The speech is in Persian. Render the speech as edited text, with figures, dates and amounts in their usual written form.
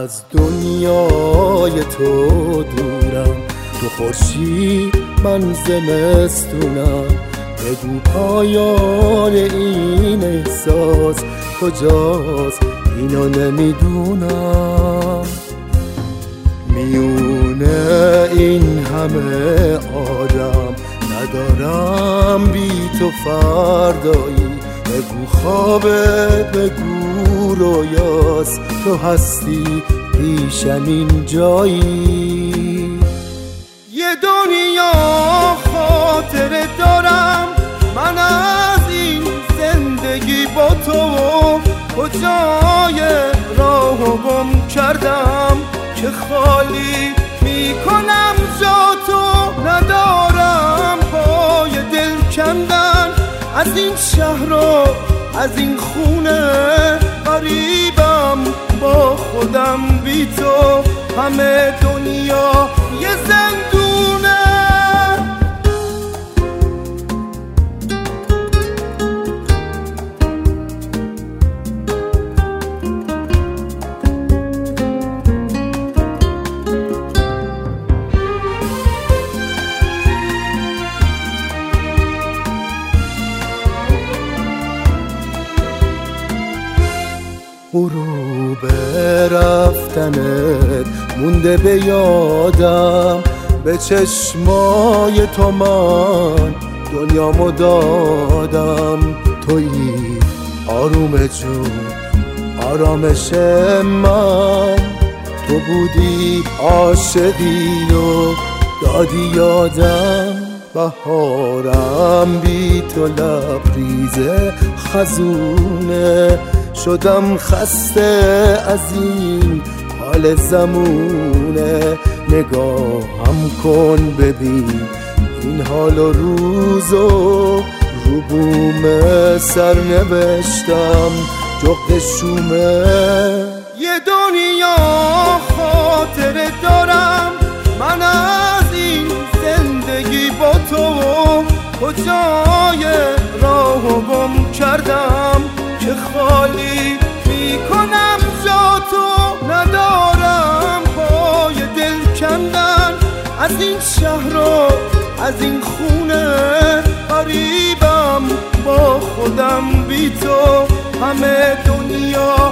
از دنیای تو دورم، تو خورشید من زمستونم. بگو پایان این احساس کجاست، اینو نمیدونم. میونه این همه آدم ندارم بی تو فردایی. بگو خوابه بگو رویاست، تو هستی پیشم این جایی. یه دنیا خاطره دارم من از این زندگی با تو، کجای راهو گم کردم که خالی میکنم جا تو. ندارم پای دل کندن از این شهر و از این خونه، غریبم با خودم بی تو. همه دنیا یه زندونه. غروب رفتنت مونده به یادم، به چشمای تو من دنیامو دادم. تویی آروم جون آرامش من، تو بودی عاشقی و دادی یادم. بهارم بی تو لبریزه خزونه، شدم خسته از این حال زمونه. نگاهم کن ببین این حال و روزو، رو بوم سر نوشتم جغد شومه. یه دنیا خاطره دارم من از این زندگی با تو، کجای راهو گم کردم که خالی میکنم جا تو. ندارم پای دل کندن از این شهر و از این خونه، غریبم با خودم بی تو. همه دنیا